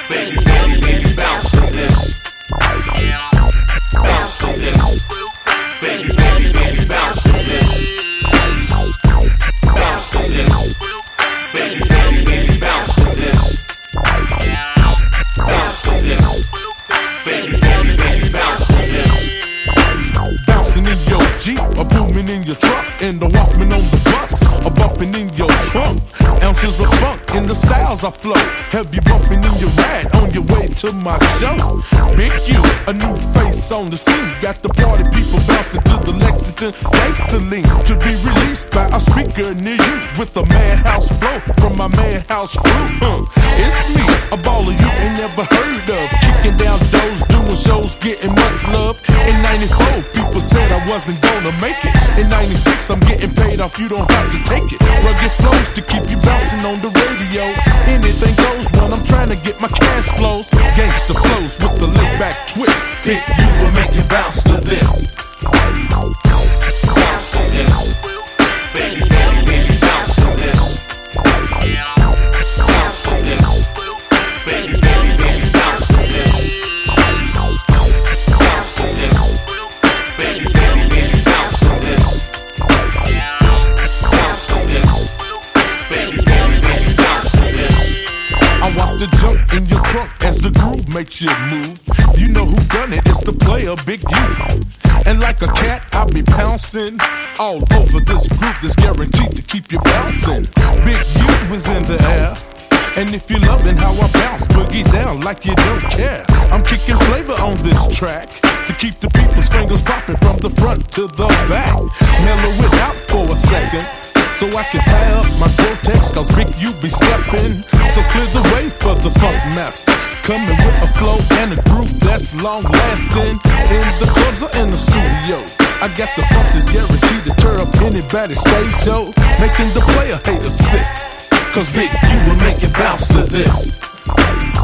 Baby, baby, baby, bounce to this. Bounce to this. Baby, baby, baby, bounce to this. Bounce to this. Baby, baby, baby, bounce to this. Bounce to this. Baby, baby, baby, bounce to this. Bouncing in your Jeep, or booming in your truck, and the Walkman on the bus, or bumping in your trunk. Ounces of funk in the styles I flow. Have you bumping in your ride on your way to my show? Big U, a new face on the scene. Got the party people bouncing to the Lexington gangsta lean. To be released by a speaker near you with a madhouse flow from my madhouse crew. It's me, a baller you ain't never heard of. Kicking down doors, doing shows, getting much love. In 94, people said I wasn't gonna make it. In 96, I'm getting paid off, you don't have to take it. Rugged flows to keep you bouncing on the radio. Anything goes when I'm trying to get my cash flows. Gangsta flows with the laid back twist. Pick you will make you bounce to this. Bounce to this. Baby, baby, baby, bounce to this. Bounce to this. Baby, baby, baby, bounce to this. Bounce to this. Baby, baby, baby, bounce to this. Bounce to this. Baby, baby, baby, bounce to this. I watch the jump in your trunk as the groove makes you move. You know who done it, it's the player, Big U. And like a cat, I'll be pouncing all over this groove that's guaranteed to keep you bouncing. Big U is in the air. And if you're loving how I bounce, boogie down like you don't care. I'm kicking flavor on this track to keep the people's fingers popping from the front to the back. Mellow it out for a second, so I can tie up my Gore-Tex, cause Big U be steppin'. So clear the way for the funk master, coming with a flow and a groove that's long lasting. In the clubs or in the studio, I got the funk that's guaranteed to turn up anybody's stage show, making the player haters sick. Cause Big U will make you bounce to this.